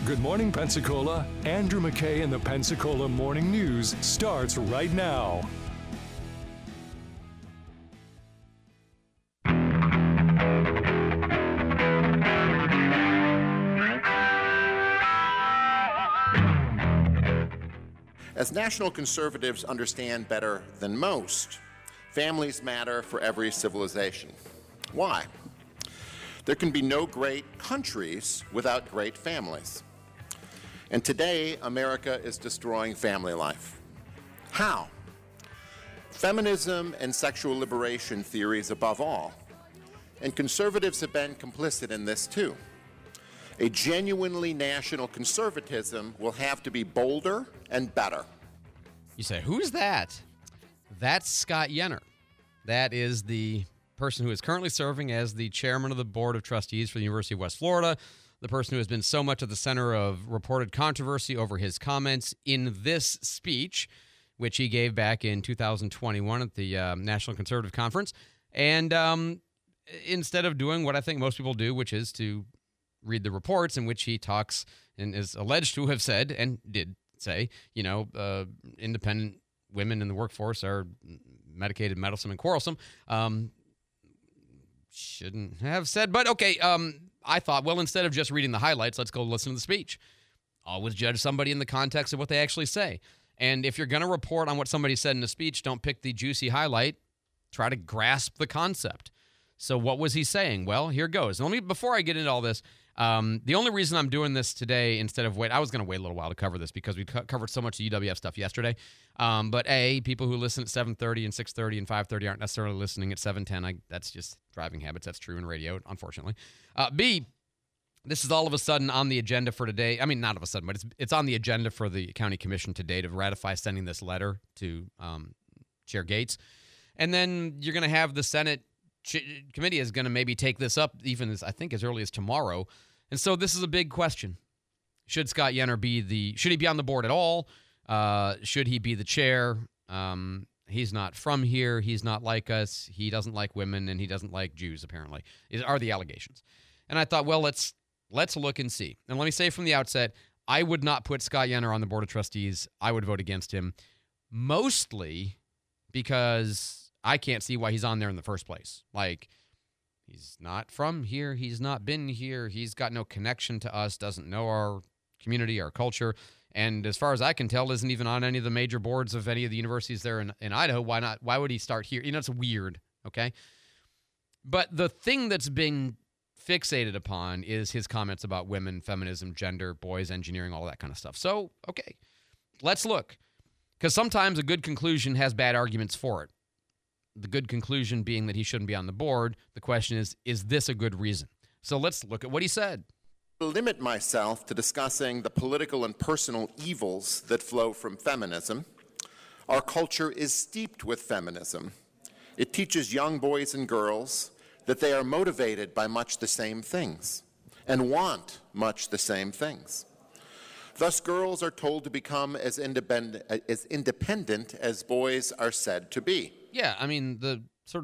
Good morning, Pensacola. Andrew McKay in the Pensacola Morning News starts right now. As national conservatives understand better than most, families matter for every civilization. Why? There can be no great countries without great families. And today, America is destroying family life. How? Feminism and sexual liberation theories above all. And conservatives have been complicit in this too. A genuinely national conservatism will have to be bolder and better. You say, who's that? That's Scott Yenor. That is the person who is currently serving as the chairman of the Board of Trustees for the University of West Florida, the person who has been so much at the center of reported controversy over his comments in this speech, which he gave back in 2021 at the National Conservative Conference. And instead of doing what I think most people do, which is to read the reports in which he talks and is alleged to have said and did say, independent women in the workforce are medicated, meddlesome, and quarrelsome. Shouldn't have said, but okay. I thought, well, instead of just reading the highlights, let's go listen to the speech. Always judge somebody in the context of what they actually say. And if you're going to report on what somebody said in a speech, don't pick the juicy highlight. Try to grasp the concept. So what was he saying? Well, here goes. Before I get into all this, the only reason I'm doing this today instead of I was going to wait a little while to cover this because we covered so much of UWF stuff yesterday. But people who listen at 7:30 and 6:30 and 5:30 aren't necessarily listening at 7:10. That's just driving habits. That's true in radio, unfortunately. B, this is all of a sudden on the agenda for today. I mean, not all of a sudden, but it's on the agenda for the county commission today to ratify sending this letter to Chair Gates. And then you're going to have the Senate committee is going to maybe take this up even as early as tomorrow. And so this is a big question. Should Scott Yenor should he be on the board at all? Should he be the chair? He's not from here. He's not like us. He doesn't like women and he doesn't like Jews, apparently, are the allegations. And I thought, well, let's look and see. And let me say from the outset, I would not put Scott Yenor on the Board of Trustees. I would vote against him, mostly because I can't see why he's on there in the first place. Like, he's not from here. He's not been here. He's got no connection to us, doesn't know our community, our culture. And as far as I can tell, isn't even on any of the major boards of any of the universities there in Idaho. Why not? Why would he start here? It's weird, okay? But the thing that's been fixated upon is his comments about women, feminism, gender, boys, engineering, all that kind of stuff. So, okay, let's look. Because sometimes a good conclusion has bad arguments for it. The good conclusion being that he shouldn't be on the board. The question is this a good reason? So let's look at what he said. I limit myself to discussing the political and personal evils that flow from feminism. Our culture is steeped with feminism. It teaches young boys and girls that they are motivated by much the same things and want much the same things. Thus, girls are told to become as independent as boys are said to be. Yeah, I mean, the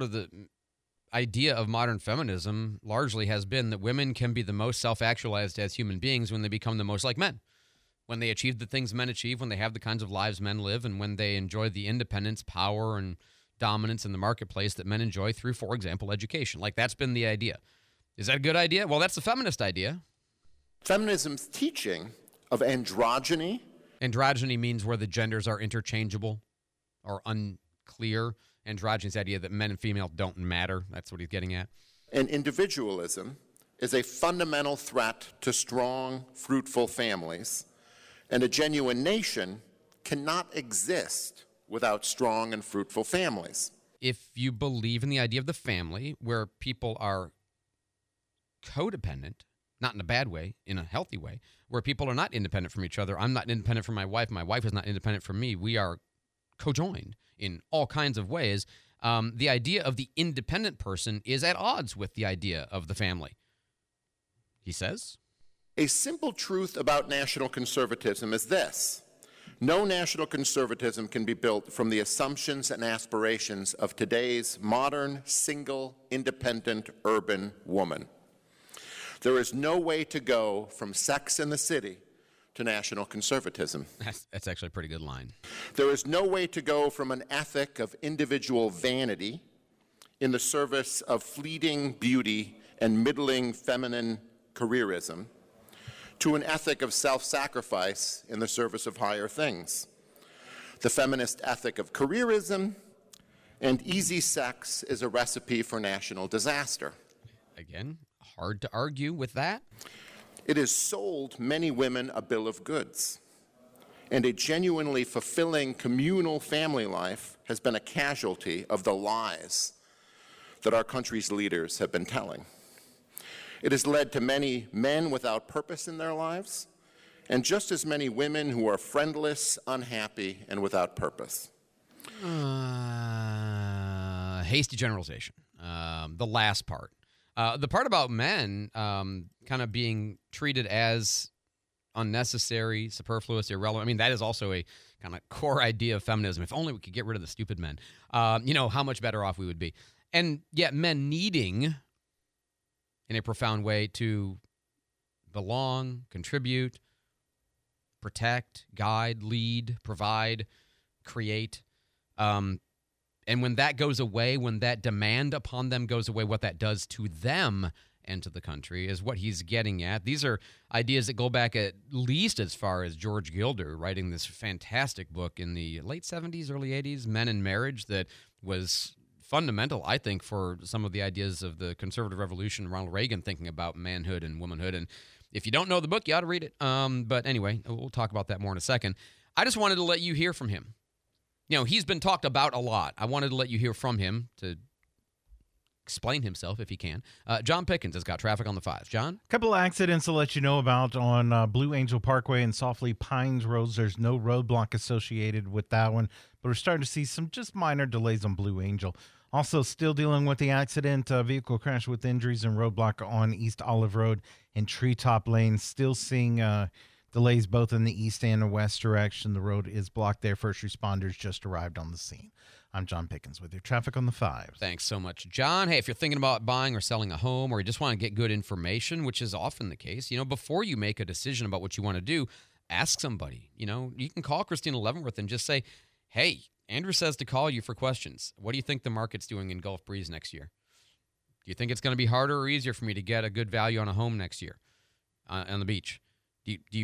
idea of modern feminism largely has been that women can be the most self-actualized as human beings when they become the most like men, when they achieve the things men achieve, when they have the kinds of lives men live, and when they enjoy the independence, power, and dominance in the marketplace that men enjoy through, for example, education. Like, that's been the idea. Is that a good idea? Well, that's the feminist idea. Feminism's teaching of androgyny. Androgyny means where the genders are interchangeable or unclear. Androgyny is the idea that men and female don't matter. That's what he's getting at. And individualism is a fundamental threat to strong, fruitful families. And a genuine nation cannot exist without strong and fruitful families. If you believe in the idea of the family, where people are codependent, not in a bad way, in a healthy way, where people are not independent from each other. I'm not independent from my wife is not independent from me. We are co-joined in all kinds of ways. The idea of the independent person is at odds with the idea of the family. He says, a simple truth about national conservatism is this: no national conservatism can be built from the assumptions and aspirations of today's modern, single, independent, urban woman. There is no way to go from Sex in the City to national conservatism. That's actually a pretty good line. There is no way to go from an ethic of individual vanity in the service of fleeting beauty and middling feminine careerism to an ethic of self-sacrifice in the service of higher things. The feminist ethic of careerism and easy sex is a recipe for national disaster. Again, hard to argue with that. It has sold many women a bill of goods, and a genuinely fulfilling communal family life has been a casualty of the lies that our country's leaders have been telling. It has led to many men without purpose in their lives, and just as many women who are friendless, unhappy, and without purpose. Hasty generalization. The last part. The part about men kind of being treated as unnecessary, superfluous, irrelevant. I mean, that is also a kind of core idea of feminism. If only we could get rid of the stupid men, how much better off we would be. And yet men needing, in a profound way, to belong, contribute, protect, guide, lead, provide, create. And when that goes away, when that demand upon them goes away, what that does to them and to the country is what he's getting at. These are ideas that go back at least as far as George Gilder writing this fantastic book in the late 70s, early 80s, Men and Marriage, that was fundamental, I think, for some of the ideas of the conservative revolution, Ronald Reagan thinking about manhood and womanhood. And if you don't know the book, you ought to read it. But anyway, we'll talk about that more in a second. I just wanted to let you hear from him. He's been talked about a lot. I wanted to let you hear from him to explain himself if he can. John Pickens has got traffic on the 5. John? A couple of accidents to let you know about on Blue Angel Parkway and Softly Pines Roads. There's no roadblock associated with that one, but we're starting to see some just minor delays on Blue Angel. Also, still dealing with the accident, vehicle crash with injuries and roadblock on East Olive Road and Treetop Lane. Still seeing delays both in the east and the west direction. The road is blocked there. First responders just arrived on the scene. I'm John Pickens with your traffic on the 5. Thanks so much, John. Hey, if you're thinking about buying or selling a home, or you just want to get good information, which is often the case, before you make a decision about what you want to do, ask somebody. You can call Christina Leavenworth and just say, hey, Andrew says to call you for questions. What do you think the market's doing in Gulf Breeze next year? Do you think it's going to be harder or easier for me to get a good value on a home next year on the beach? Do you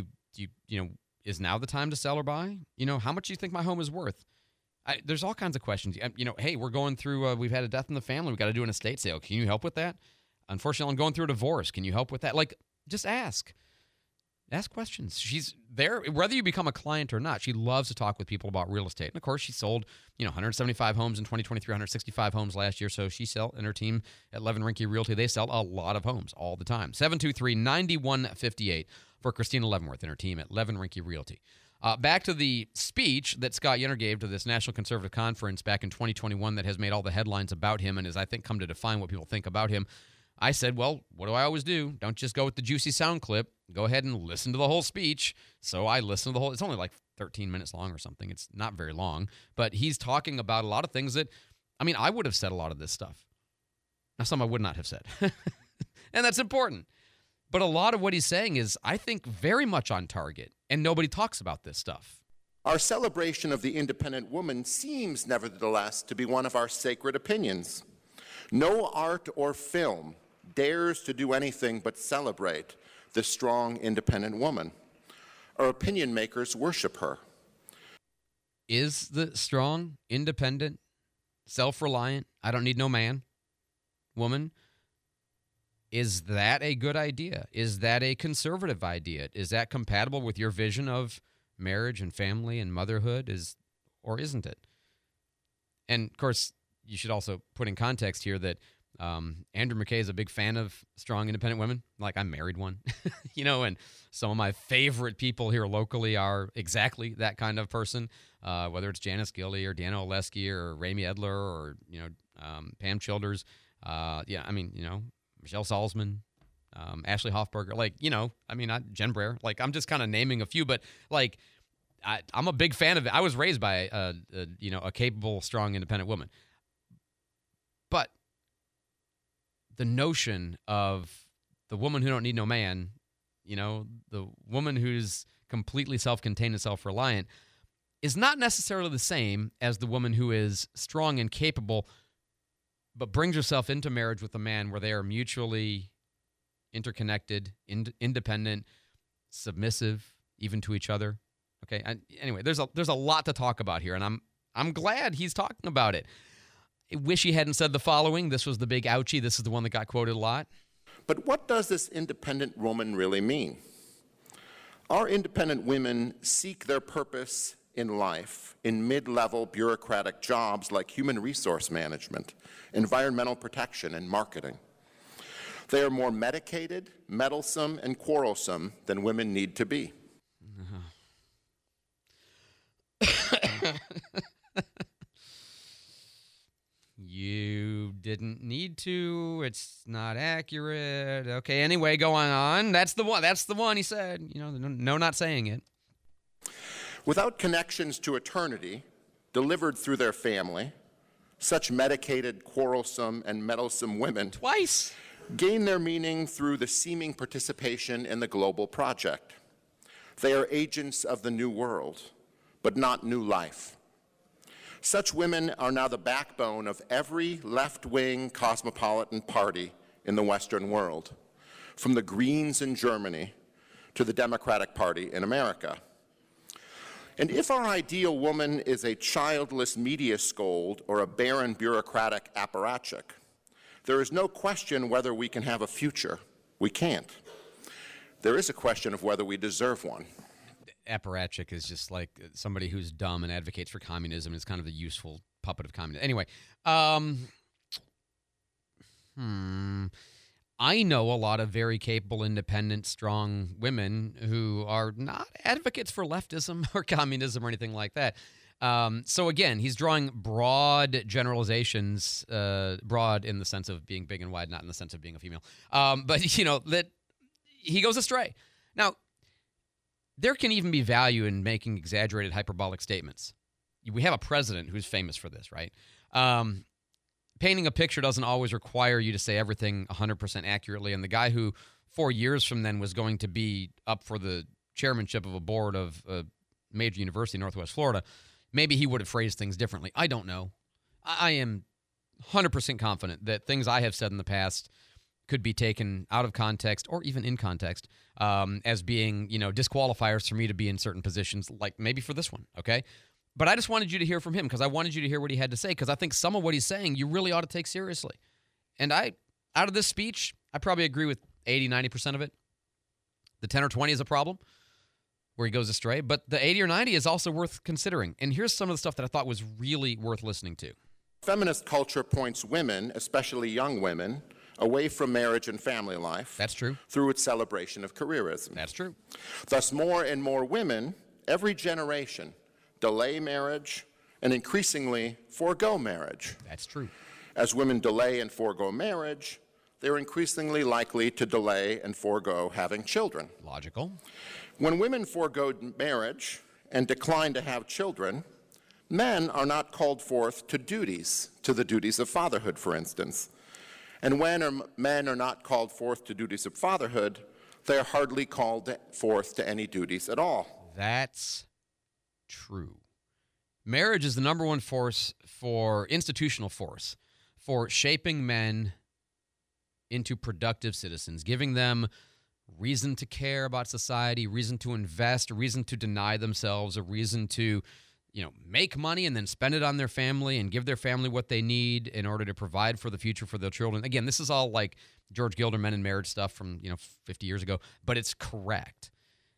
is now the time to sell or buy? How much do you think my home is worth? There's all kinds of questions. Hey, we're going through, we've had a death in the family. We've got to do an estate sale. Can you help with that? Unfortunately, I'm going through a divorce. Can you help with that? Just ask. Ask questions. She's there, whether you become a client or not. She loves to talk with people about real estate. And, of course, she sold, 175 homes in 2023, 165 homes last year. So she and her team at Levin Rinke Realty, they sell a lot of homes all the time. 723-9158 for Christina Leavenworth and her team at Levin Rinke Realty. Back to the speech that Scott Yenner gave to this National Conservative Conference back in 2021 that has made all the headlines about him and has, I think, come to define what people think about him. I said, well, what do I always do? Don't just go with the juicy sound clip. Go ahead and listen to the whole speech. So I listened to the whole. It's only like 13 minutes long or something. It's not very long. But he's talking about a lot of things that, I would have said a lot of this stuff. Now, some I would not have said. And that's important. But a lot of what he's saying is, I think, very much on target. And nobody talks about this stuff. Our celebration of the independent woman seems, nevertheless, to be one of our sacred opinions. No art or film dares to do anything but celebrate the strong, independent woman. Our opinion makers worship her. Is the strong, independent, self-reliant, I don't need no man, woman, is that a good idea? Is that a conservative idea? Is that compatible with your vision of marriage and family and motherhood, or isn't it? And, of course, you should also put in context here that Andrew McKay is a big fan of strong, independent women. I married one, and some of my favorite people here locally are exactly that kind of person, whether it's Janice Gilley or Deanna Oleski or Ramey Edler or, Pam Childers. Michelle Salzman, Ashley Hoffberger, Jen Brer. I'm just kind of naming a few, but I'm a big fan of it. I was raised by a capable, strong, independent woman. But the notion of the woman who don't need no man, the woman who's completely self-contained and self-reliant, is not necessarily the same as the woman who is strong and capable, but brings herself into marriage with a man where they are mutually interconnected, independent, submissive, even to each other. Okay. Anyway, there's a lot to talk about here, and I'm glad he's talking about it. I wish he hadn't said the following. This was the big ouchie. This is the one that got quoted a lot. But what does this independent woman really mean? Our independent women seek their purpose in life in mid-level bureaucratic jobs like human resource management, environmental protection, and marketing. They are more medicated, meddlesome, and quarrelsome than women need to be. You didn't need to. It's not accurate. Okay, anyway, go on. That's the one. That's the one he said. No, not saying it. Without connections to eternity delivered through their family, such medicated, quarrelsome, and meddlesome women Twice gain their meaning through the seeming participation in the global project. They are agents of the new world, but not new life. Such women are now the backbone of every left-wing cosmopolitan party in the Western world, from the Greens in Germany to the Democratic Party in America. And if our ideal woman is a childless media scold or a barren bureaucratic apparatchik, there is no question whether we can have a future. We can't. There is a question of whether we deserve one. Apparatchik is just like somebody who's dumb and advocates for communism and is kind of the useful puppet of communism. Anyway, I know a lot of very capable, independent, strong women who are not advocates for leftism or communism or anything like that. So again, he's drawing broad generalizations, broad in the sense of being big and wide, not in the sense of being a female. But that he goes astray. Now, there can even be value in making exaggerated, hyperbolic statements. We have a president who's famous for this, right? Painting a picture doesn't always require you to say everything 100% accurately. And the guy who 4 years from then was going to be up for the chairmanship of a board of a major university in Northwest Florida, maybe he would have phrased things differently. I don't know. I am 100% confident that things I have said in the past could be taken out of context or even in context as being, disqualifiers for me to be in certain positions, like maybe for this one, okay? But I just wanted you to hear from him because I wanted you to hear what he had to say because I think some of what he's saying you really ought to take seriously. And out of this speech, I probably agree with 80, 90% of it. The 10 or 20 is a problem where he goes astray, but the 80 or 90 is also worth considering. And here's some of the stuff that I thought was really worth listening to. Feminist culture points women, especially young women, away from marriage and family life. That's true. Through its celebration of careerism. That's true. Thus, more and more women, every generation, delay marriage and increasingly forego marriage. That's true. As women delay and forego marriage, they're increasingly likely to delay and forego having children. Logical. When women forego marriage and decline to have children, men are not called forth to the duties of fatherhood, for instance. And when men are not called forth to duties of fatherhood, they are hardly called forth to any duties at all. That's true. Marriage is the number one institutional force for shaping men into productive citizens, giving them reason to care about society, reason to invest, a reason to deny themselves, a reason to make money and then spend it on their family and give their family what they need in order to provide for the future for their children. Again, this is all like George Gilder Men and Marriage stuff from 50 years ago, but it's correct.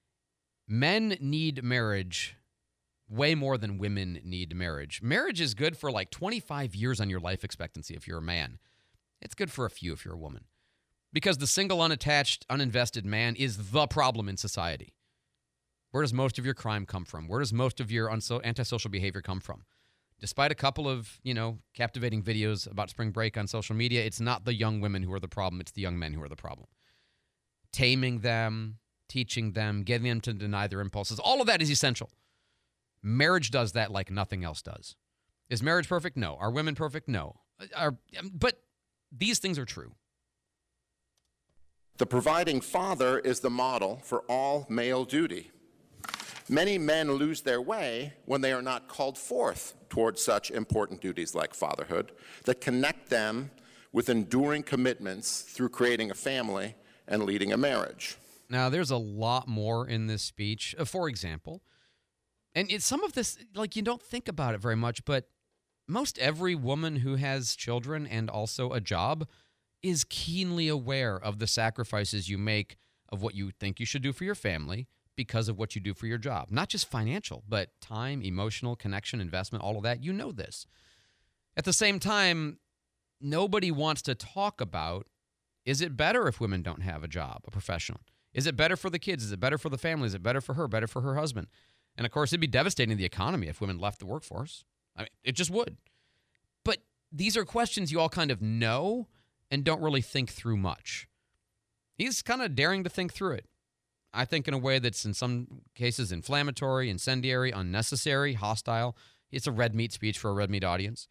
Men need marriage way more than women need marriage. Marriage is good for like 25 years on your life expectancy if you're a man. It's good for a few if you're a woman. Because the single, unattached, uninvested man is the problem in society. Where does most of your crime come from? Where does most of your antisocial behavior come from? Despite a couple of, captivating videos about spring break on social media, it's not the young women who are the problem. It's the young men who are the problem. Taming them, teaching them, getting them to deny their impulses, all of that is essential. Marriage does that like nothing else does. Is marriage perfect? No. Are women perfect? No. But these things are true. The providing father is the model for all male duty. Many men lose their way when they are not called forth towards such important duties like fatherhood that connect them with enduring commitments through creating a family and leading a marriage. Now, there's a lot more in this speech. For example, and some of this, like, you don't think about it very much, but most every woman who has children and also a job is keenly aware of the sacrifices you make of what you think you should do for your family because of what you do for your job. Not just financial, but time, emotional, connection, investment, all of that. You know this. At the same time, nobody wants to talk about, is it better if women don't have a job, a professional? Is it better for the kids? Is it better for the family? Is it better for her husband? And, of course, it'd be devastating to the economy if women left the workforce. I mean, it just would. But these are questions you all kind of know and don't really think through much. He's kind of daring to think through it. I think in a way that's in some cases inflammatory, incendiary, unnecessary, hostile. It's a red meat speech for a red meat audience.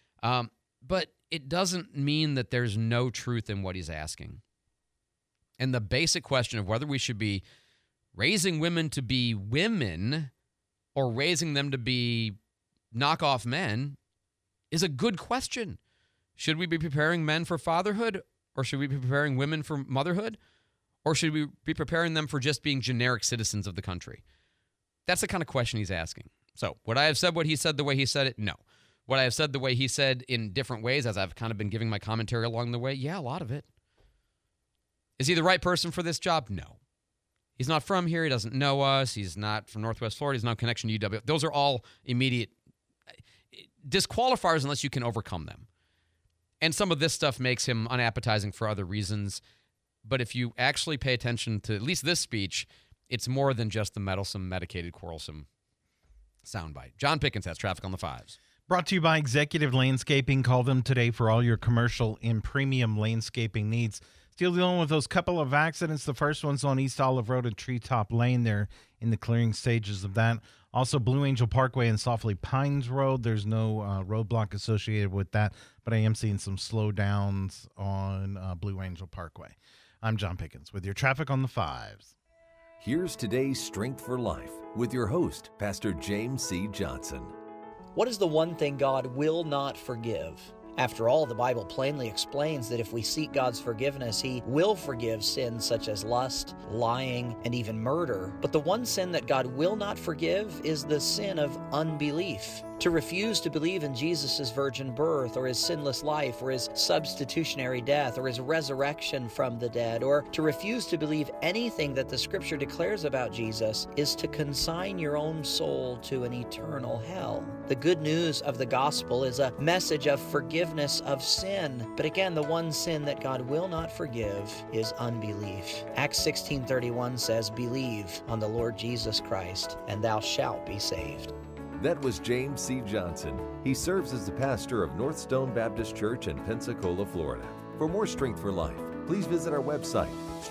But it doesn't mean that there's no truth in what he's asking. And the basic question of whether we should be raising women to be women or raising them to be knockoff men is a good question. Should we be preparing men for fatherhood, or should we be preparing women for motherhood, or should we be preparing them for just being generic citizens of the country? That's the kind of question he's asking. So would I have said what he said the way he said it? No. Would I have said the way he said in different ways as I've kind of been giving my commentary along the way? Yeah, a lot of it. Is he the right person for this job? No. He's not from here. He doesn't know us. He's not from Northwest Florida. He's no connection to UW. Those are all immediate disqualifiers unless you can overcome them. And some of this stuff makes him unappetizing for other reasons. But if you actually pay attention to at least this speech, it's more than just the meddlesome, medicated, quarrelsome soundbite. John Pickens has traffic on the fives. Brought to you by Executive Landscaping. Call them today for all your commercial and premium landscaping needs. Still dealing with those couple of accidents. The first one's on East Olive Road and Treetop Lane. They're in the clearing stages of that. Also, Blue Angel Parkway and Softly Pines Road. There's no roadblock associated with that, but I am seeing some slowdowns on Blue Angel Parkway. I'm John Pickens with your traffic on the fives. Here's today's Strength for Life with your host, Pastor James C. Johnson. What is the one thing God will not forgive? After all, the Bible plainly explains that if we seek God's forgiveness, He will forgive sins such as lust, lying, and even murder. But the one sin that God will not forgive is the sin of unbelief. To refuse to believe in Jesus' virgin birth, or His sinless life, or His substitutionary death, or His resurrection from the dead, or to refuse to believe anything that the Scripture declares about Jesus is to consign your own soul to an eternal hell. The good news of the gospel is a message of forgiveness of sin. But again, the one sin that God will not forgive is unbelief. Acts 16:31 says, "Believe on the Lord Jesus Christ, and thou shalt be saved." That was James C. Johnson. He serves as the pastor of North Stone Baptist Church in Pensacola, Florida. For more Strength for Life, please visit our website,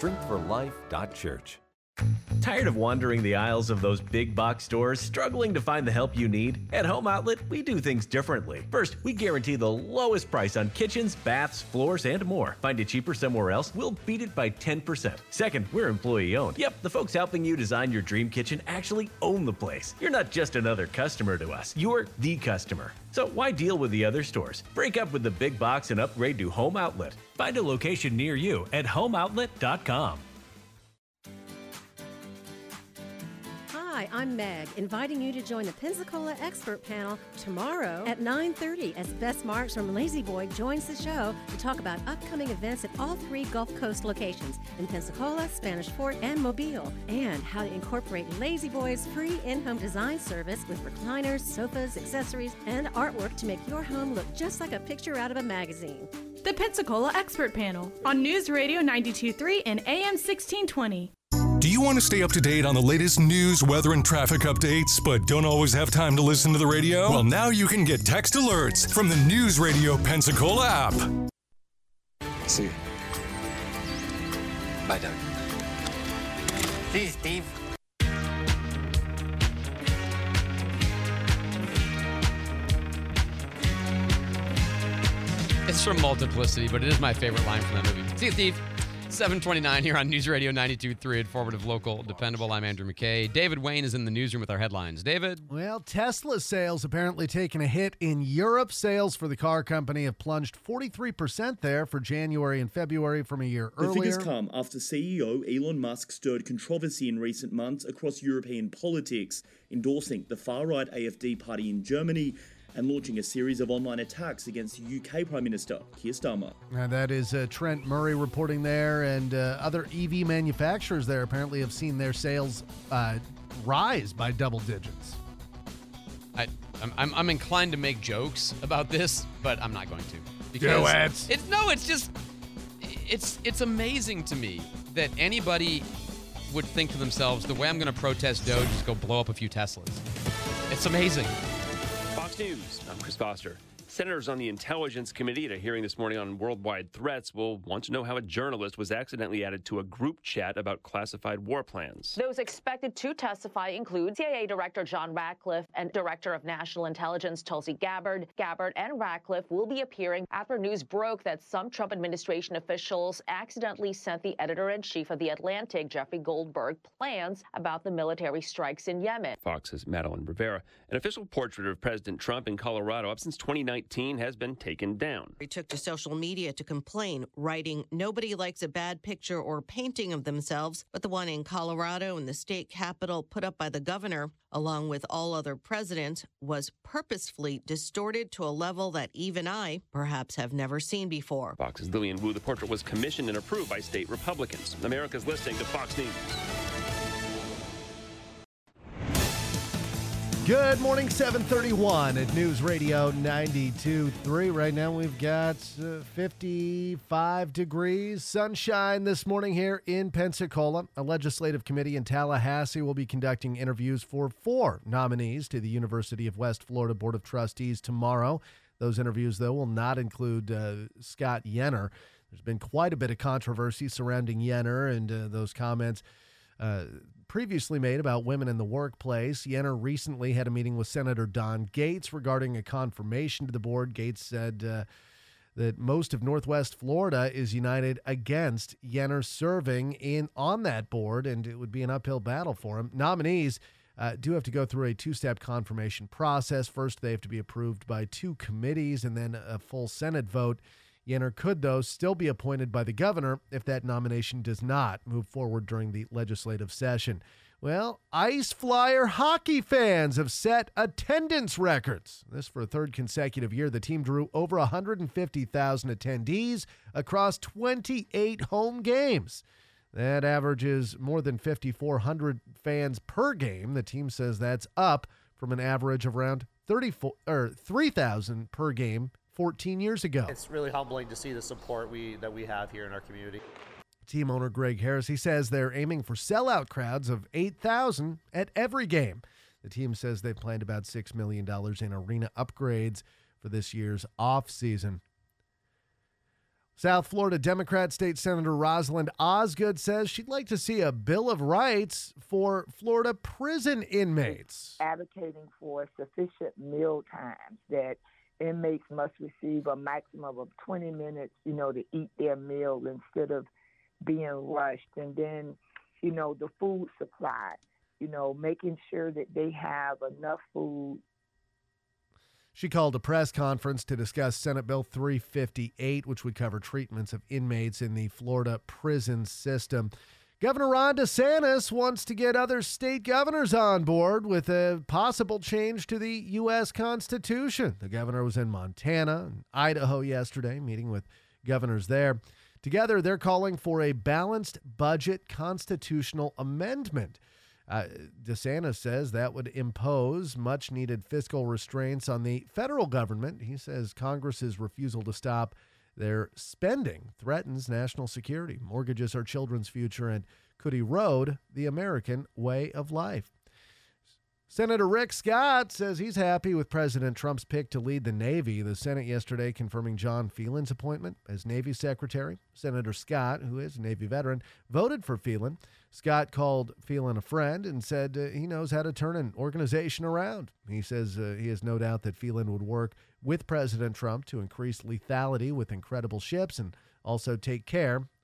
strengthforlife.church. Tired of wandering the aisles of those big box stores, struggling to find the help you need? At Home Outlet, we do things differently. First, we guarantee the lowest price on kitchens, baths, floors, and more. Find it cheaper somewhere else? We'll beat it by 10%. Second, we're employee owned. Yep, the folks helping you design your dream kitchen actually own the place. You're not just another customer to us. You're the customer. So why deal with the other stores? Break up with the big box and upgrade to Home Outlet. Find a location near you at homeoutlet.com. Hi, I'm Meg, inviting you to join the Pensacola Expert Panel tomorrow at 9:30 as Bess Marks from Lazy Boy joins the show to talk about upcoming events at all three Gulf Coast locations in Pensacola, Spanish Fort, and Mobile, and how to incorporate Lazy Boy's free in-home design service with recliners, sofas, accessories, and artwork to make your home look just like a picture out of a magazine. The Pensacola Expert Panel on News Radio 92.3 and AM 1620. Do you want to stay up to date on the latest news, weather, and traffic updates, but don't always have time to listen to the radio? Well, now you can get text alerts from the News Radio Pensacola app. See you. Bye, Doug. See you, Steve. It's from Multiplicity, but it is my favorite line from that movie. See you, Steve. 729 here on News Radio 92.3, informative, local, dependable. I'm Andrew McKay. David Wayne is in the newsroom with our headlines. David? Well, Tesla sales apparently taking a hit in Europe. Sales for the car company have plunged 43% there for January and February from a year earlier. The figures come after CEO Elon Musk stirred controversy in recent months across European politics, endorsing the far-right AfD party in Germany and launching a series of online attacks against UK Prime Minister Keir Starmer. And that is Trent Murray reporting there, and other EV manufacturers there apparently have seen their sales rise by double digits. I'm inclined to make jokes about this, but I'm not going to. Do it. It's amazing to me that anybody would think to themselves, the way I'm going to protest Doge is go blow up a few Teslas. It's amazing. Fox News, I'm Chris Foster. Senators on the Intelligence Committee at a hearing this morning on worldwide threats will want to know how a journalist was accidentally added to a group chat about classified war plans. Those expected to testify include CIA Director John Ratcliffe and Director of National Intelligence Tulsi Gabbard. Gabbard and Ratcliffe will be appearing after news broke that some Trump administration officials accidentally sent the editor-in-chief of The Atlantic, Jeffrey Goldberg, plans about the military strikes in Yemen. Fox's Madeline Rivera. An official portrait of President Trump in Colorado up since 2019 has been taken down. He took to social media to complain, writing, "Nobody likes a bad picture or painting of themselves, but the one in Colorado in the state capitol put up by the governor, along with all other presidents, was purposefully distorted to a level that even I, perhaps, have never seen before." Fox's Lillian Wu. The portrait was commissioned and approved by state Republicans. America's listening to Fox News. Good morning, 731 at News Radio 92.3. Right now we've got 55 degrees, sunshine this morning here in Pensacola. A legislative committee in Tallahassee will be conducting interviews for 4 nominees to the University of West Florida Board of Trustees tomorrow. Those interviews, though, will not include Scott Yenor. There's been quite a bit of controversy surrounding Yenor and those comments previously made about women in the workplace. Yenor recently had a meeting with Senator Don Gates regarding a confirmation to the board. Gates said that most of Northwest Florida is united against Yenor serving on that board, and it would be an uphill battle for him. Nominees do have to go through a 2-step confirmation process. First, they have to be approved by 2 committees and then a full Senate vote. Yenor could, though, still be appointed by the governor if that nomination does not move forward during the legislative session. Well, Ice Flyer hockey fans have set attendance records. This for a 3rd consecutive year. The team drew over 150,000 attendees across 28 home games. That averages more than 5,400 fans per game. The team says that's up from an average of around 3,000 per game 14 years ago. It's really humbling to see the support that we have here in our community. Team owner Greg Harris, he says they're aiming for sellout crowds of 8,000 at every game. The team says they've planned about $6 million in arena upgrades for this year's offseason. South Florida Democrat State Senator Rosalind Osgood says she'd like to see a Bill of Rights for Florida prison inmates. Advocating for sufficient meal times, that inmates must receive a maximum of 20 minutes, to eat their meal instead of being rushed. And then, the food supply, making sure that they have enough food. She called a press conference to discuss Senate Bill 358, which would cover treatments of inmates in the Florida prison system. Governor Ron DeSantis wants to get other state governors on board with a possible change to the U.S. Constitution. The governor was in Montana and Idaho yesterday, meeting with governors there. Together, they're calling for a balanced budget constitutional amendment. DeSantis says that would impose much-needed fiscal restraints on the federal government. He says Congress's refusal to stop their spending threatens national security, mortgages our children's future, and could erode the American way of life. Senator Rick Scott says he's happy with President Trump's pick to lead the Navy. The Senate yesterday confirming John Phelan's appointment as Navy Secretary. Senator Scott, who is a Navy veteran, voted for Phelan. Scott called Phelan a friend and said he knows how to turn an organization around. He says he has no doubt that Phelan would work with President Trump to increase lethality with incredible ships and also take care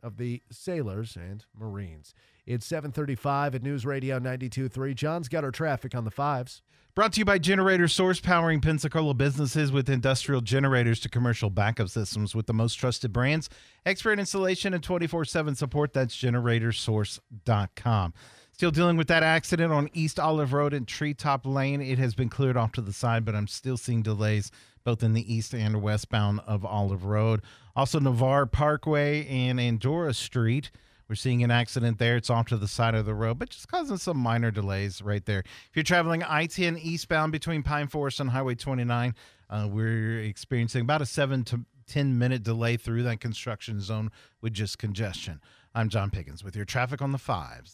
of the sailors and Marines. It's 7:35 at News Radio 92.3. John's got our traffic on the 5s. Brought to you by Generator Source, powering Pensacola businesses with industrial generators to commercial backup systems with the most trusted brands, expert installation, and 24/7 support. That's GeneratorSource.com. Still dealing with that accident on East Olive Road and Treetop Lane. It has been cleared off to the side, but I'm still seeing delays both in the east and westbound of Olive Road. Also, Navarre Parkway and Andorra Street. We're seeing an accident there. It's off to the side of the road, but just causing some minor delays right there. If you're traveling I-10 eastbound between Pine Forest and Highway 29, we're experiencing about a 7 to 10 minute delay through that construction zone with just congestion. I'm John Pickens with your traffic on the 5s.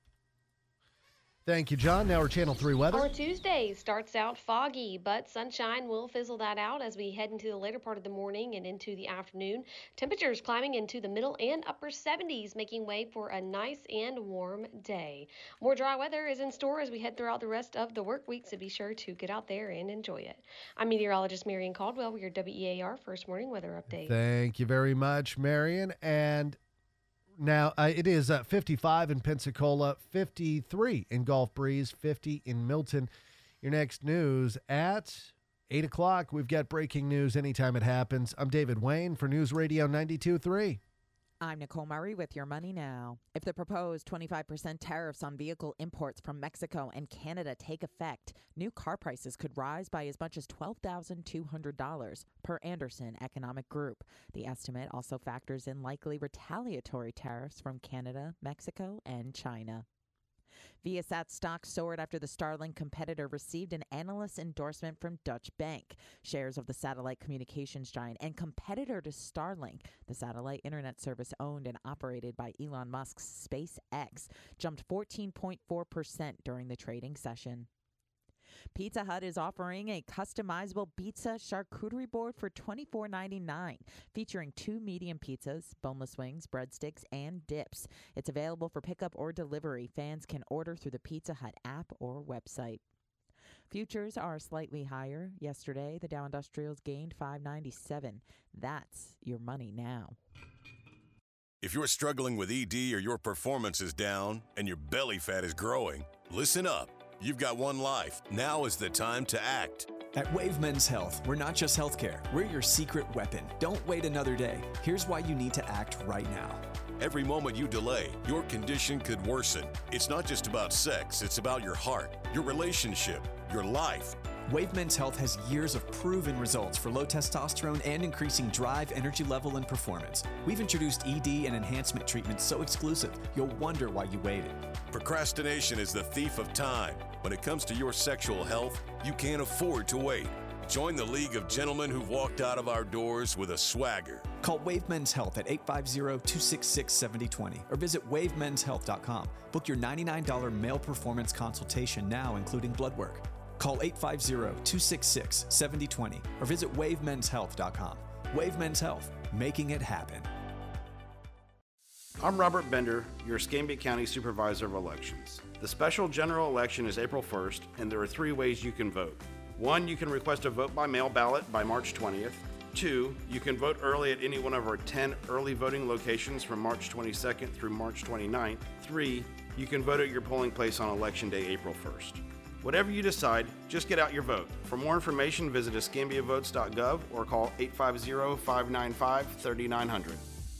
Thank you, John. Now our Channel 3 weather. Our Tuesday starts out foggy, but sunshine will fizzle that out as we head into the later part of the morning and into the afternoon. Temperatures climbing into the middle and upper 70s, making way for a nice and warm day. More dry weather is in store as we head throughout the rest of the work week, so be sure to get out there and enjoy it. I'm meteorologist Marion Caldwell with your WEAR First Morning Weather Update. Thank you very much, Marion. And now, it is 55 in Pensacola, 53 in Gulf Breeze, 50 in Milton. Your next news at 8 o'clock. We've got breaking news anytime it happens. I'm David Wayne for News Radio 92.3. I'm Nicole Murray with your Money Now. If the proposed 25% tariffs on vehicle imports from Mexico and Canada take effect, new car prices could rise by as much as $12,200 per Anderson Economic Group. The estimate also factors in likely retaliatory tariffs from Canada, Mexico, and China. Viasat stock soared after the Starlink competitor received an analyst endorsement from Deutsche Bank. Shares of the satellite communications giant and competitor to Starlink, the satellite internet service owned and operated by Elon Musk's SpaceX, jumped 14.4% during the trading session. Pizza Hut is offering a customizable pizza charcuterie board for $24.99, featuring 2 medium pizzas, boneless wings, breadsticks, and dips. It's available for pickup or delivery. Fans can order through the Pizza Hut app or website. Futures are slightly higher. Yesterday, the Dow Industrials gained 597. That's your Money Now. If you're struggling with ED or your performance is down and your belly fat is growing, listen up. You've got one life. Now is the time to act. At Wave Men's Health, we're not just healthcare. We're your secret weapon. Don't wait another day. Here's why you need to act right now. Every moment you delay, your condition could worsen. It's not just about sex. It's about your heart, your relationship, your life. Wave Men's Health has years of proven results for low testosterone and increasing drive, energy level, and performance. We've introduced ED and enhancement treatments so exclusive, you'll wonder why you waited. Procrastination is the thief of time. When it comes to your sexual health, you can't afford to wait. Join the League of Gentlemen who've walked out of our doors with a swagger. Call Wave Men's Health at 850-266-7020 or visit wavemenshealth.com. Book your $99 male performance consultation now, including blood work. Call 850-266-7020 or visit wavemenshealth.com. Wave Men's Health, making it happen. I'm Robert Bender, your Escambia County Supervisor of Elections. The special general election is April 1st, and there are 3 ways you can vote. 1, you can request a vote by mail ballot by March 20th. 2, you can vote early at any one of our 10 early voting locations from March 22nd through March 29th. 3, you can vote at your polling place on Election Day, April 1st. Whatever you decide, just get out your vote. For more information, visit escambiavotes.gov or call 850-595-3900.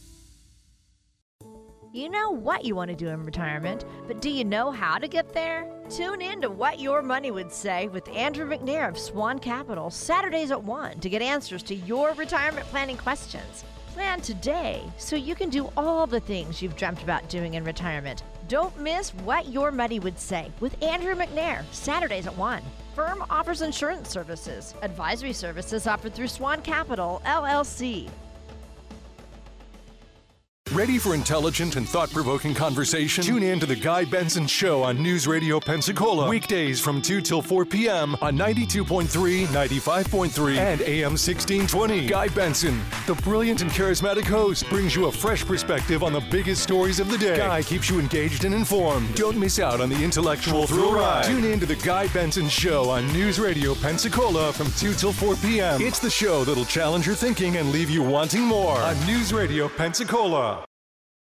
You know what you want to do in retirement, but do you know how to get there? Tune in to What Your Money Would Say with Andrew McNair of Swan Capital, Saturdays at 1 to get answers to your retirement planning questions. Plan today so you can do all the things you've dreamt about doing in retirement. Don't miss What Your Money Would Say with Andrew McNair, Saturdays at 1. Firm offers insurance services. Advisory services offered through Swan Capital, LLC. Ready for intelligent and thought-provoking conversation? Tune in to The Guy Benson Show on News Radio Pensacola. Weekdays from 2 till 4 p.m. on 92.3, 95.3, and AM 1620. Guy Benson, the brilliant and charismatic host, brings you a fresh perspective on the biggest stories of the day. Guy keeps you engaged and informed. Don't miss out on the intellectual thrill ride. Tune in to The Guy Benson Show on News Radio Pensacola from 2 till 4 p.m. It's the show that'll challenge your thinking and leave you wanting more on News Radio Pensacola.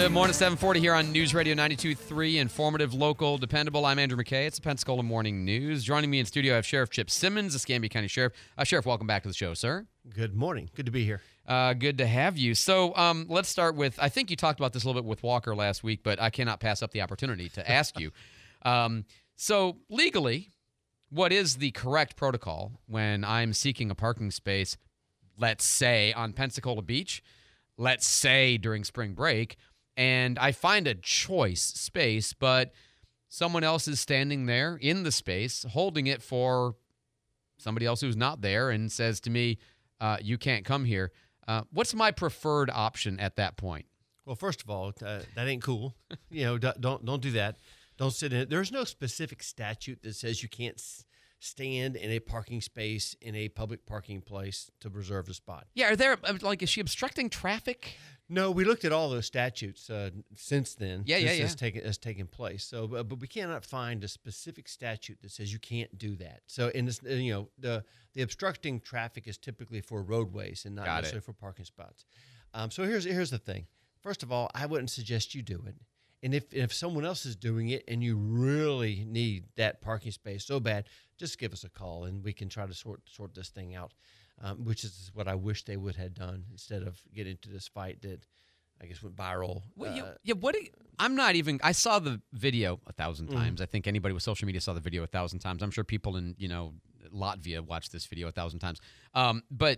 Good morning, 740 here on News Radio 92.3, informative, local, dependable. I'm Andrew McKay. It's the Pensacola Morning News. Joining me in studio, I have Sheriff Chip Simmons, the Escambia County Sheriff. Sheriff, welcome back to the show, sir. Good morning. Good to be here. Good to have you. So let's start with, I think you talked about this a little bit with Walker last week, but I cannot pass up the opportunity to ask you. So legally, what is the correct protocol when I'm seeking a parking space, let's say on Pensacola Beach, let's say during spring break, and I find a choice space, but someone else is standing there in the space holding it for somebody else who's not there and says to me, you can't come here. What's my preferred option at that point? Well, first of all, that ain't cool. Don't do that. Don't sit in it. There's no specific statute that says you can't stand in a parking space in a public parking place to reserve a spot. Yeah, are there, is she obstructing traffic? No, we looked at all those statutes since then. Yeah. Has taken place. So, but we cannot find a specific statute that says you can't do that. So, in this, the obstructing traffic is typically for roadways and not necessarily for parking spots. So here's the thing. First of all, I wouldn't suggest you do it. And if someone else is doing it and you really need that parking space so bad, just give us a call and we can try to sort this thing out, which is what I wish they would have done instead of getting into this fight that I guess went viral. I saw the video 1,000 times. I think anybody with social media saw the video 1,000 times. I'm sure people in, Latvia watched this video 1,000 times. But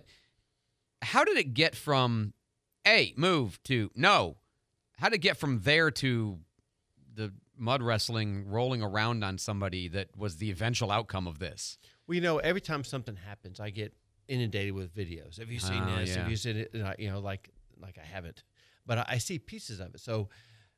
how did it get from, A, move to no? How did it get from there to the mud wrestling, rolling around on somebody that was the eventual outcome of this? Well, every time something happens, I get inundated with videos. Have you seen this? Yeah. Have you seen it? Like I haven't. But I see pieces of it. So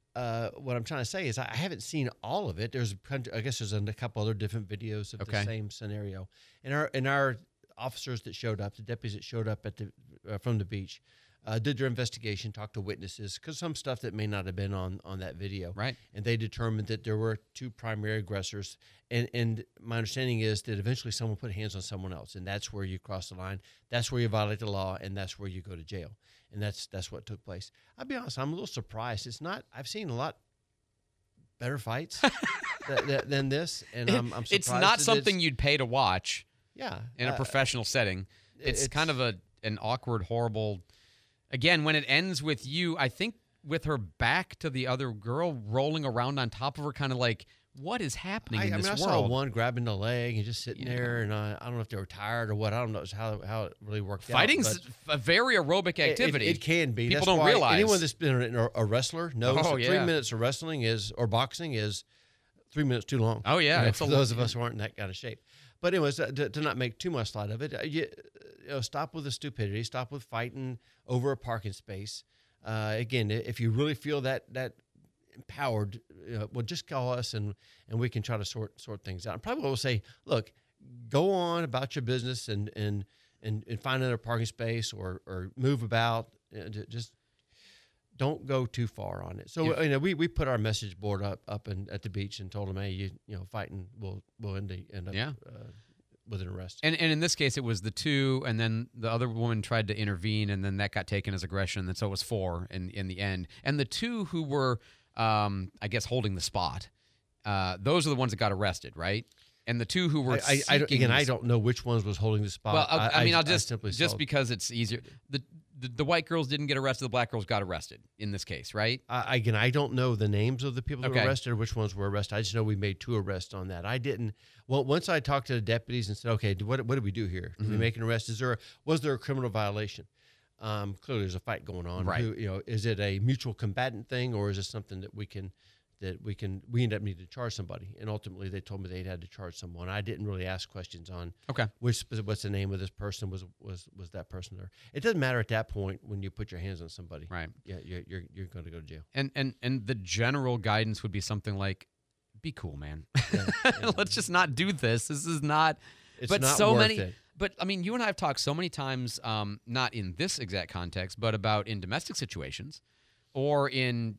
what I'm trying to say is I haven't seen all of it. I guess there's a couple other different videos of the same scenario. And our officers that showed up, the deputies that showed up from the beach, did their investigation, talked to witnesses, because some stuff that may not have been on that video. Right. And they determined that there were two primary aggressors. And my understanding is that eventually someone put hands on someone else, and that's where you cross the line. That's where you violate the law, and that's where you go to jail. And that's what took place. I'll be honest, I'm a little surprised. I've seen a lot better fights than this, and I'm surprised. It's not something you'd pay to watch. Yeah. In a professional setting. It's kind of an awkward, horrible. Again, when it ends with you, I think with her back to the other girl rolling around on top of her, kind of like, what is happening in this world? I saw one grabbing the leg and just sitting there, and I don't know if they were tired or what. I don't know how it really worked out. Fighting's a very aerobic activity. It can be. People That's don't realize. Anyone that's been a wrestler knows 3 minutes of wrestling or boxing is 3 minutes too long. Oh, yeah. For those of us who aren't in that kind of shape. But anyways, to not make too much light of it, stop with the stupidity. Stop with fighting over a parking space. Again, if you really feel that empowered, well, just call us and we can try to sort things out. I probably will say, look, go on about your business and find another parking space or move about. Just don't go too far on it. So we put our message board up at the beach and told them, hey, fighting will end up with an arrest. And in this case, it was the two, and then the other woman tried to intervene, and then that got taken as aggression, and so it was 4 in the end. And the two who were, I guess, holding the spot, those are the ones that got arrested, right? And the two who were I don't know which ones was holding the spot. Well, I'll just because it's easier. The white girls didn't get arrested. The black girls got arrested in this case, right? I don't know the names of the people that were arrested or which ones were arrested. I just know we made 2 arrests on that. I didn't. Well, once I talked to the deputies and said, okay, what did we do here? Did we make an arrest? Was there a criminal violation? Clearly, there's a fight going on. Right. Is it a mutual combatant thing, or is it something that we end up needing to charge somebody? And ultimately, they told me they had to charge someone. I didn't really ask questions on what's the name of this person. Was that person there? It doesn't matter at that point when you put your hands on somebody. Right. Yeah, you're going to go to jail. And the general guidance would be something like, be cool, man. Let's just not do this. This is not. It's not worth it. But I mean, you and I have talked so many times, not in this exact context, but about in domestic situations, or in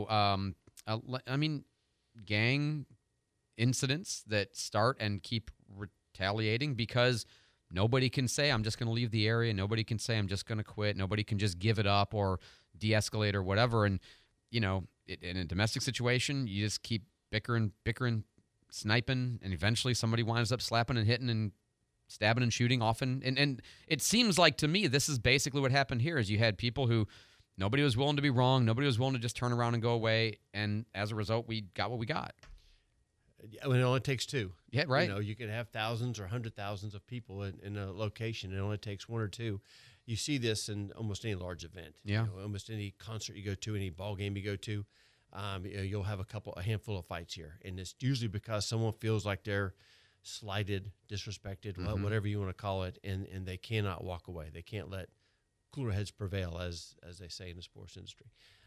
gang incidents that start and keep retaliating because nobody can say, I'm just going to leave the area. Nobody can say, I'm just going to quit. Nobody can just give it up or de-escalate or whatever. And in a domestic situation, you just keep bickering, sniping, and eventually somebody winds up slapping and hitting and stabbing and shooting often. And it seems like to me this is basically what happened here is you had people who nobody was willing to be wrong. Nobody was willing to just turn around and go away. And as a result, we got what we got. I mean, it only takes two. Yeah, right. You could have thousands or 100,000s of people in a location. It only takes one or two. You see this in almost any large event. Yeah. Almost any concert you go to, any ball game you go to, you'll have a handful of fights here. And it's usually because someone feels like they're slighted, disrespected, whatever you want to call it, and they cannot walk away. They can't let cooler heads prevail, as they say in the sports industry.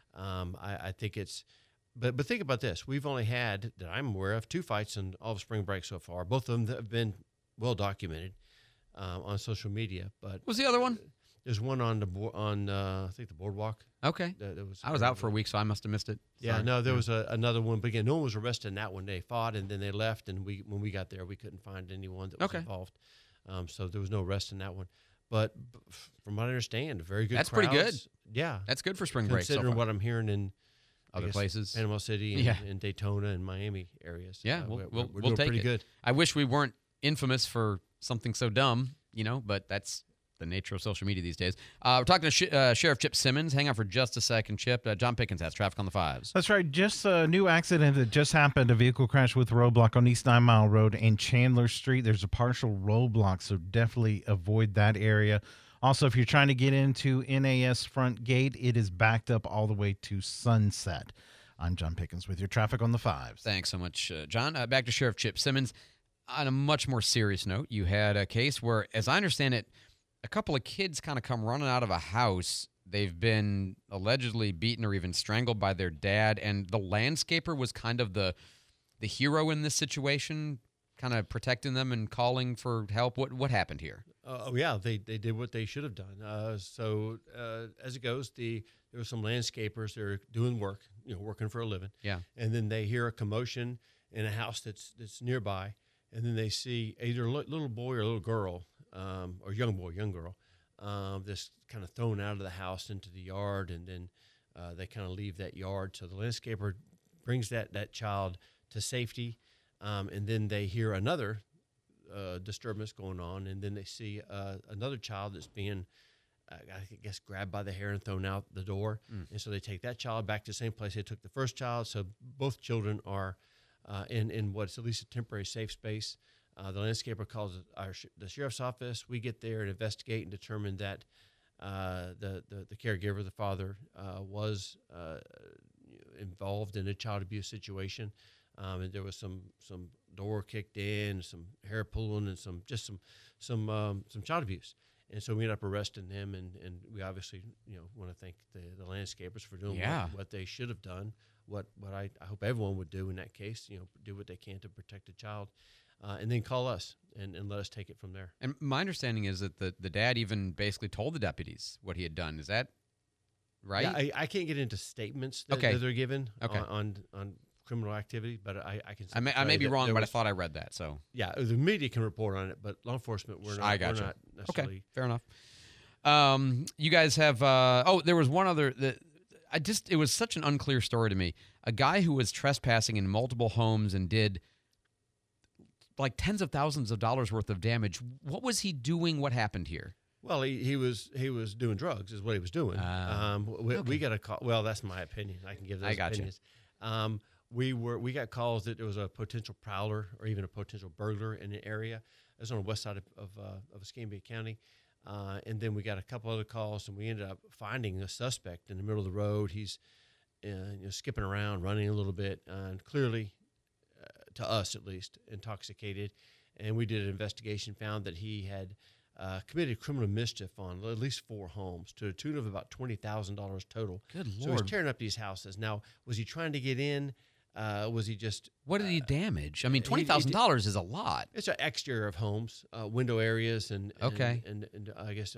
I think it's... But think about this. We've only had, that I'm aware of, 2 fights in all of spring break so far. Both of them have been well documented on social media. But what's the other one? There's one on I think the boardwalk. Okay. I was out for a week, so I must have missed it. Yeah, no, there was another one. But again, no one was arrested in that one. They fought, and then they left. And when we got there, we couldn't find anyone that was involved. So there was no arrest in that one. But from what I understand, very good. That's crowds. pretty good. Yeah, that's good for spring break. Considering what I'm hearing in other places, Panama City and Daytona and Miami areas. Yeah, we're we'll take pretty it. good. I wish we weren't infamous for something so dumb, but that's the nature of social media these days. We're talking to Sheriff Chip Simmons. Hang on for just a second, Chip. John Pickens has traffic on the 5s. That's right. Just a new accident that just happened. A vehicle crash with a roadblock on East 9 Mile Road and Chandler Street. There's a partial roadblock, so definitely avoid that area. Also, if you're trying to get into NAS front gate, it is backed up all the way to Sunset. I'm John Pickens with your traffic on the 5s. Thanks so much, John. Back to Sheriff Chip Simmons. On a much more serious note, you had a case where, as I understand it, a couple of kids kind of come running out of a house. They've been allegedly beaten or even strangled by their dad, and the landscaper was kind of the hero in this situation, kind of protecting them and calling for help. What happened here? They did what they should have done. As it goes, there were some landscapers that are doing work, working for a living. Yeah. And then they hear a commotion in a house that's nearby, and then they see either a little boy or a little girl, or young boy, young girl, that's kind of thrown out of the house into the yard, and then they kind of leave that yard. So the landscaper brings that child to safety, and then they hear another disturbance going on, and then they see another child that's being, I guess, grabbed by the hair and thrown out the door. And so they take that child back to the same place they took the first child. So both children are in what's at least a temporary safe space. The landscaper calls the sheriff's office. We get there and investigate and determine that the caregiver, the father, was involved in a child abuse situation. And there was some door kicked in, some hair pulling, and some child abuse. And so we ended up arresting him, and we obviously want to thank the landscapers for doing what they should have done. What I hope everyone would do in that case, do what they can to protect the child, and then call us and let us take it from there. And my understanding is that the dad even basically told the deputies what he had done. Is that right? Yeah, I can't get into statements that they're given on criminal activity, but I can. I may be wrong, but I thought I read that. So yeah, the media can report on it, but law enforcement we're not. I got you. Not necessarily. Okay, fair enough. You guys have. There was one other that it was such an unclear story to me. A guy who was trespassing in multiple homes and did like tens of thousands of dollars worth of damage. What was he doing? What happened here? Well, he was doing drugs, is what he was doing. We got a call. Well, that's my opinion. I can give those opinions. We got calls that there was a potential prowler or even a potential burglar in the area. It was on the west side of Escambia County. And then we got a couple other calls, and we ended up finding a suspect in the middle of the road. He's skipping around, running a little bit, and clearly, to us at least, intoxicated. And we did an investigation, found that he had committed criminal mischief on at least 4 homes to the tune of about $20,000 total. Good Lord. So he's tearing up these houses. Now, was he trying to get in? Was he just... What did he damage? I mean, $20,000 is a lot. It's an exterior of homes, window areas, and I guess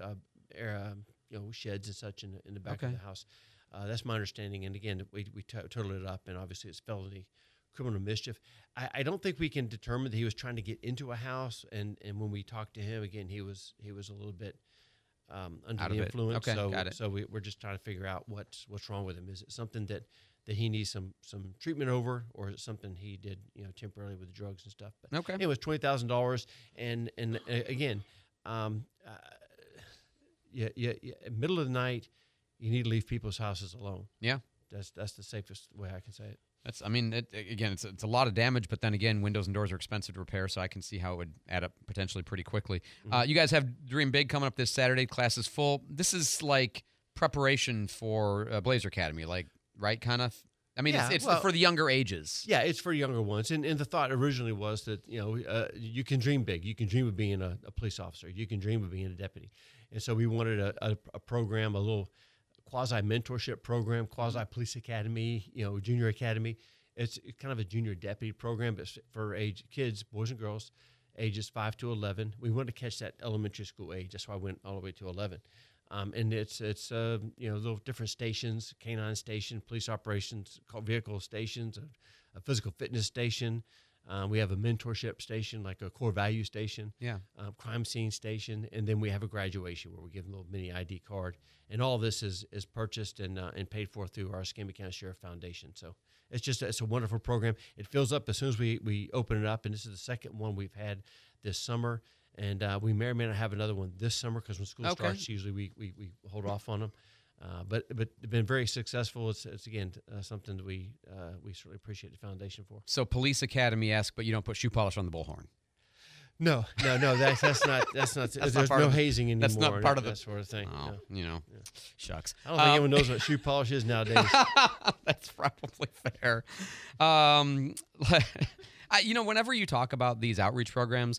sheds and such in the back of the house. That's my understanding. And again, we totaled it up, and obviously it's felony criminal mischief. I don't think we can determine that he was trying to get into a house. And when we talked to him again, he was a little bit under the influence. Okay, got it. So we're just trying to figure out what's wrong with him. Is it something that that he needs some treatment over, or is it something he did temporarily with the drugs and stuff. But okay, it was $20,000, and again, middle of the night, you need to leave people's houses alone. Yeah, that's the safest way I can say it. It's a lot of damage, but then again, windows and doors are expensive to repair, so I can see how it would add up potentially pretty quickly. Mm-hmm. You guys have Dream Big coming up this Saturday. Class is full. This is like preparation for Blazer Academy, right? Kind of. I mean, it's for the younger ages. Yeah, it's for younger ones. And the thought originally was that, you can dream big. You can dream of being a police officer. You can dream of being a deputy. And so we wanted a program, a little quasi-mentorship program, quasi-police academy, junior academy. It's kind of a junior deputy program, but for kids, boys and girls, ages 5 to 11. We wanted to catch that elementary school age. That's why I went all the way to 11. And it's little different stations, canine station, police operations, vehicle stations, a physical fitness station. We have a mentorship station, like a core value station, crime scene station, and then we have a graduation where we give them a little mini ID card. And all of this is purchased and paid for through our Escambia County Sheriff Foundation. So it's a wonderful program. It fills up as soon as we open it up, and this is the second one we've had this summer. And we may or may not have another one this summer, because when school starts, usually we hold off on them. But it's been very successful. It's again something that we certainly appreciate the foundation for. So Police Academy-esque, but you don't put shoe polish on the bullhorn. No. That's not. There's no hazing anymore. That's not part of that sort of thing. Oh, shucks. I don't think anyone knows what shoe polish is nowadays. That's probably fair. Whenever you talk about these outreach programs,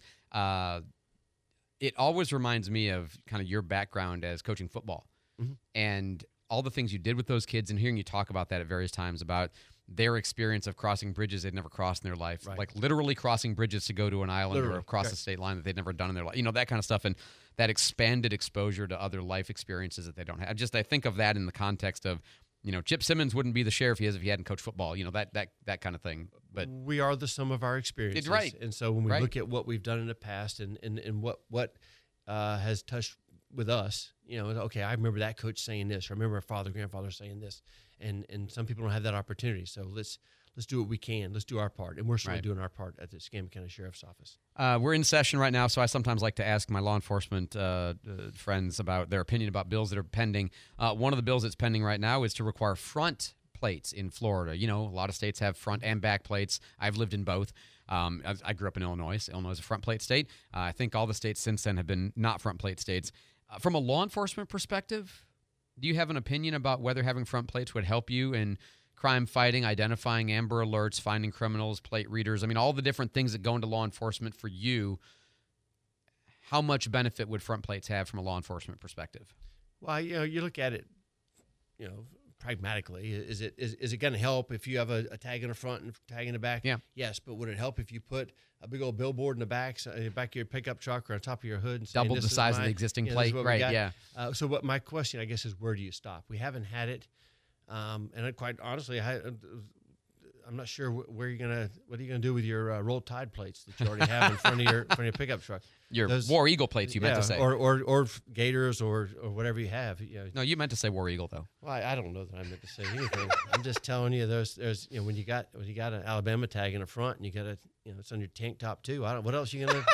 it always reminds me of kind of your background as coaching football, and all the things you did with those kids, and hearing you talk about that at various times about their experience of crossing bridges they'd never crossed in their life, like literally crossing bridges to go to an island or across the state line that they'd never done in their life, that kind of stuff, and that expanded exposure to other life experiences that they don't have. I think of that in the context of, Chip Simmons wouldn't be the sheriff he is if he hadn't coached football, that kind of thing. But we are the sum of our experiences. Right. And so when we look at what we've done in the past and what has touched with us, okay, I remember that coach saying this, or I remember our father, grandfather saying this, and some people don't have that opportunity. So let's do what we can. Let's do our part. And we're certainly doing our part at the Escambia County Sheriff's Office. We're in session right now, so I sometimes like to ask my law enforcement friends about their opinion about bills that are pending. One of the bills that's pending right now is to require front plates in Florida. A lot of states have front and back plates. I've lived in both. I grew up in Illinois. Illinois is a front plate state. I think all the states since then have been not front plate states. From a law enforcement perspective, do you have an opinion about whether having front plates would help you in crime fighting, identifying Amber Alerts, finding criminals, plate readers? I mean, all the different things that go into law enforcement for you. How much benefit would front plates have from a law enforcement perspective? Well, you look at it, pragmatically. Is it going to help if you have a tag in the front and a tag in the back? Yeah. Yes, but would it help if you put a big old billboard in the back of your pickup truck or on top of your hood and saying, doubled the size of the existing plate? Right, yeah. So what my question, I guess, is where do you stop? We haven't had it. And quite honestly, I'm not sure what are you gonna do with your Roll Tide plates that you already have in front of your pickup truck. Your War Eagle plates, you meant to say, or Gators or whatever you have. No, you meant to say War Eagle though. Well, I don't know that I meant to say anything. I'm just telling you, there's when you got an Alabama tag in the front and you got it's on your tank top too. What else you gonna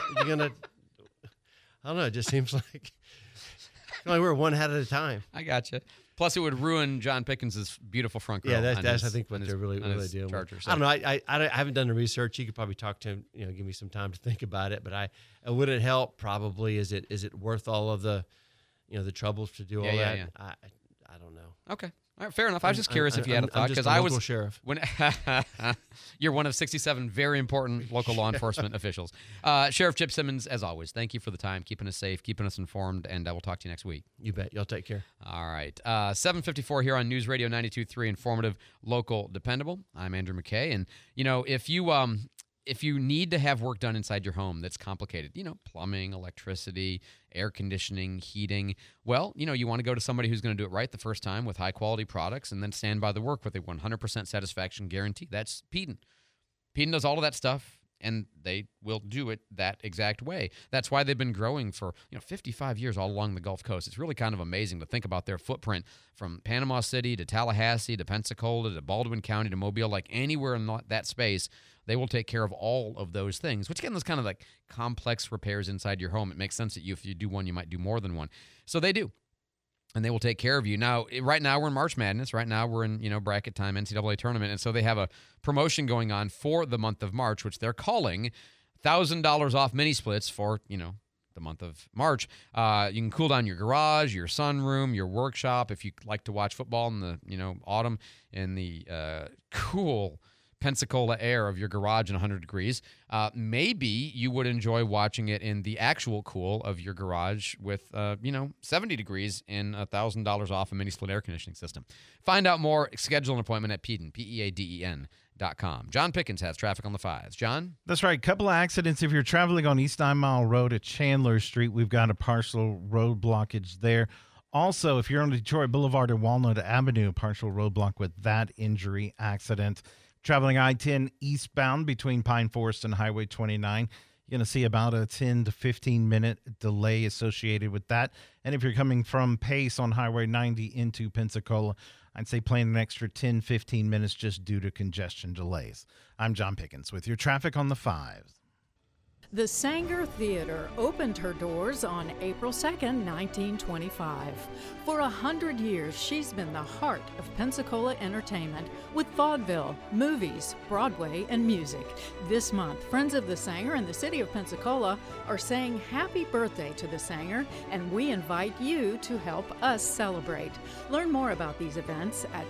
I don't know. It just seems like only we're one hat at a time. I gotcha. Plus, it would ruin John Pickens' beautiful front grill. Yeah, that's I think what they're really doing. Charger, I don't know. I haven't done the research. You could probably talk to him. Give me some time to think about it. But would it help? Probably. Is it worth all of the, the troubles to do all that? Yeah. I don't know. Okay. All right, fair enough. I was just curious if you had a thought, because I was sheriff. You're one of 67 very important local law enforcement officials. Sheriff Chip Simmons, as always, thank you for the time, keeping us safe, keeping us informed, and we'll talk to you next week. You bet. Y'all take care. All right. 7:54 here on News Radio 92.3, informative, local, dependable. I'm Andrew McKay, and if you need to have work done inside your home that's complicated, plumbing, electricity, air conditioning, heating, well, you want to go to somebody who's going to do it right the first time with high-quality products and then stand by the work with a 100% satisfaction guarantee. That's Peden. Peden does all of that stuff, and they will do it that exact way. That's why they've been growing for 55 years all along the Gulf Coast. It's really kind of amazing to think about their footprint from Panama City to Tallahassee to Pensacola to Baldwin County to Mobile, like anywhere in that space. They will take care of all of those things, which again, those kind of like complex repairs inside your home. It makes sense that if you do one, you might do more than one. So they do. And they will take care of you. Now, right now, we're in March Madness. Right now, we're in, bracket time, NCAA tournament. And so they have a promotion going on for the month of March, which they're calling $1,000 off mini splits for, the month of March. You can cool down your garage, your sunroom, your workshop. If you like to watch football in the, autumn in the cool Pensacola air of your garage in 100 degrees. Maybe you would enjoy watching it in the actual cool of your garage with, 70 degrees and $1,000 off a mini split air conditioning system. Find out more. Schedule an appointment at Peaden, PEADEN.com. John Pickens has traffic on the 5s. John? That's right. Couple of accidents. If you're traveling on East 9 Mile Road at Chandler Street, we've got a partial road blockage there. Also, if you're on Detroit Boulevard or Walnut Avenue, a partial roadblock with that injury accident. Traveling I-10 eastbound between Pine Forest and Highway 29, you're going to see about a 10 to 15-minute delay associated with that. And if you're coming from Pace on Highway 90 into Pensacola, I'd say plan an extra 10, 15 minutes just due to congestion delays. I'm John Pickens with your traffic on the 5s. The Sanger Theater opened her doors on April 2nd, 1925. For 100 years, she's been the heart of Pensacola entertainment with vaudeville, movies, Broadway, and music. This month, Friends of the Sanger and the City of Pensacola are saying happy birthday to the Sanger, and we invite you to help us celebrate. Learn more about these events at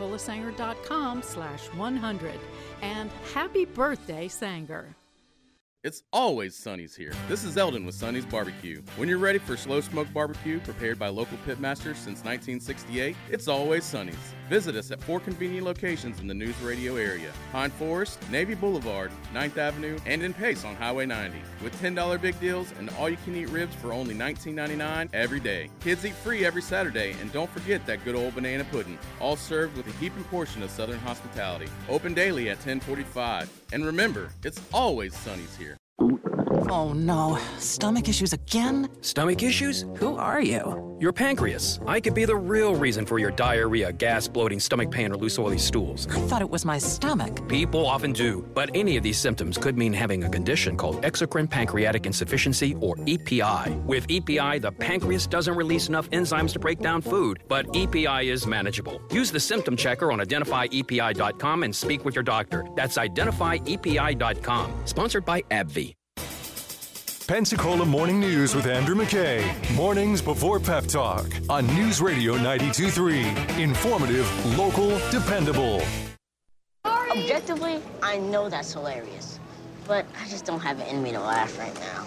PensacolaSanger.com/100. And happy birthday, Sanger. It's always Sonny's here. This is Eldon with Sonny's Barbecue. When you're ready for slow smoke barbecue prepared by local pitmasters since 1968, it's always Sonny's. Visit us at 4 convenient locations in the News Radio area: Pine Forest, Navy Boulevard, 9th Avenue, and in Pace on Highway 90. With $10 big deals and all-you-can-eat ribs for only $19.99 every day. Kids eat free every Saturday, and don't forget that good old banana pudding, all served with a heaping portion of Southern hospitality. Open daily at 10:45. And remember, it's always Sonny's here. Oh no, stomach issues again? Stomach issues? Who are you? Your pancreas. I could be the real reason for your diarrhea, gas, bloating, stomach pain, or loose oily stools. I thought it was my stomach. People often do, but any of these symptoms could mean having a condition called exocrine pancreatic insufficiency, or EPI. With EPI, the pancreas doesn't release enough enzymes to break down food, but EPI is manageable. Use the symptom checker on identifyepi.com and speak with your doctor. That's identifyepi.com. Sponsored by AbbVie. Pensacola Morning News with Andrew McKay. Mornings before Pep Talk on News Radio 92.3. Informative, local, dependable. Objectively, I know that's hilarious, but I just don't have it in me to laugh right now.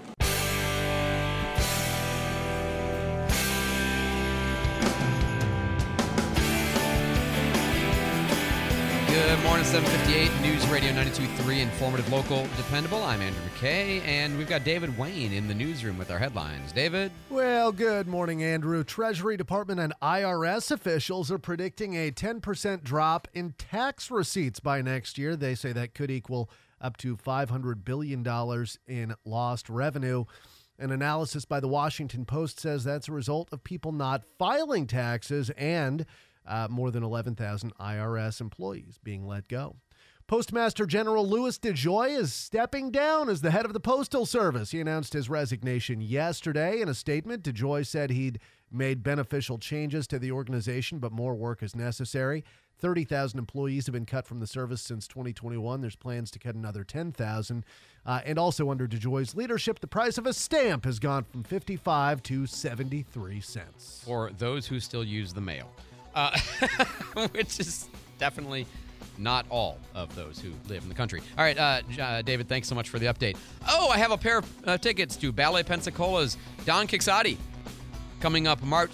Good morning, 7:58, News Radio 92.3, informative, local, dependable. I'm Andrew McKay, and we've got David Wayne in the newsroom with our headlines. David? Well, good morning, Andrew. Treasury Department and IRS officials are predicting a 10% drop in tax receipts by next year. They say that could equal up to $500 billion in lost revenue. An analysis by the Washington Post says that's a result of people not filing taxes and more than 11,000 IRS employees being let go. Postmaster General Louis DeJoy is stepping down as the head of the Postal Service. He announced his resignation yesterday. In a statement, DeJoy said he'd made beneficial changes to the organization, but more work is necessary. 30,000 employees have been cut from the service since 2021. There's plans to cut another 10,000. And also under DeJoy's leadership, the price of a stamp has gone from 55 to 73 cents. For those who still use the mail. Which is definitely not all of those who live in the country. All right, David, thanks so much for the update. Oh, I have a pair of tickets to Ballet Pensacola's Don Quixote coming up March.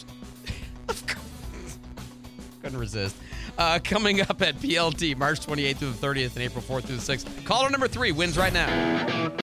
Couldn't resist. Coming up at PLT March 28th through the 30th and April 4th through the 6th. Caller number 3 wins right now.